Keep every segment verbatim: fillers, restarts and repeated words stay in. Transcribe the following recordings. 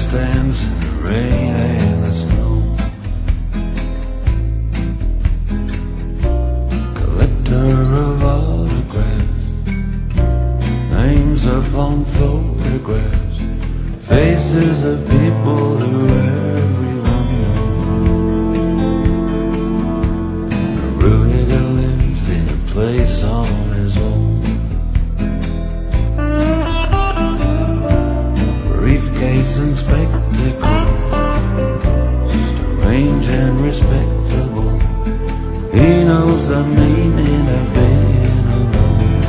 stands in the rain and the snow, collector of autographs, names upon photographs, faces of people who everyone knows. Rudiger lives in a place on his own, briefcase and spectacles, strange and respectable. He knows the meaning of being alone.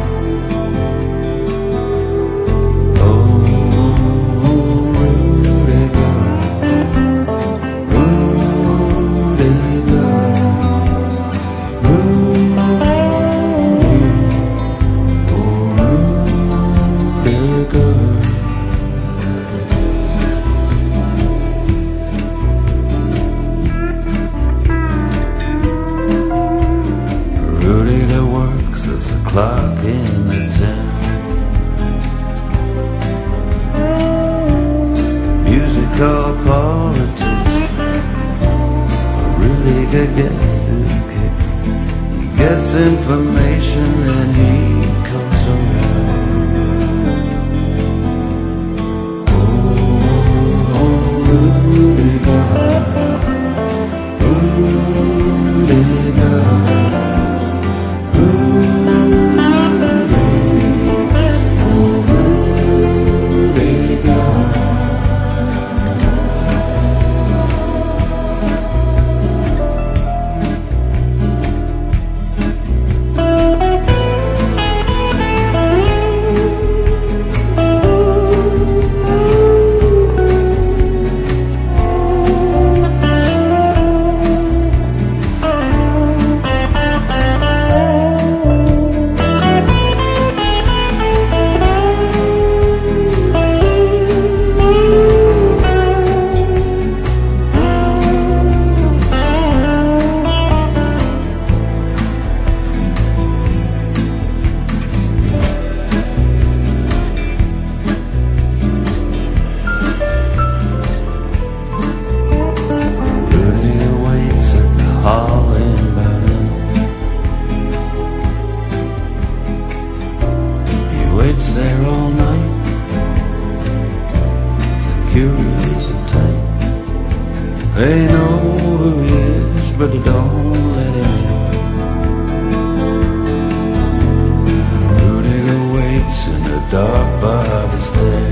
Oh, Rudiger, Rudiger, Rudiger, oh, Rudiger. Rudiger works as a clock in the town, musical politics. Rudiger gets his kicks, he gets information and he comes around. Oh, Rudiger, Rudiger. Hall in Berlin, he waits there all night. Security's so tight, they know who he is, but they don't let him in. Rudiger waits in the dark by the stairs.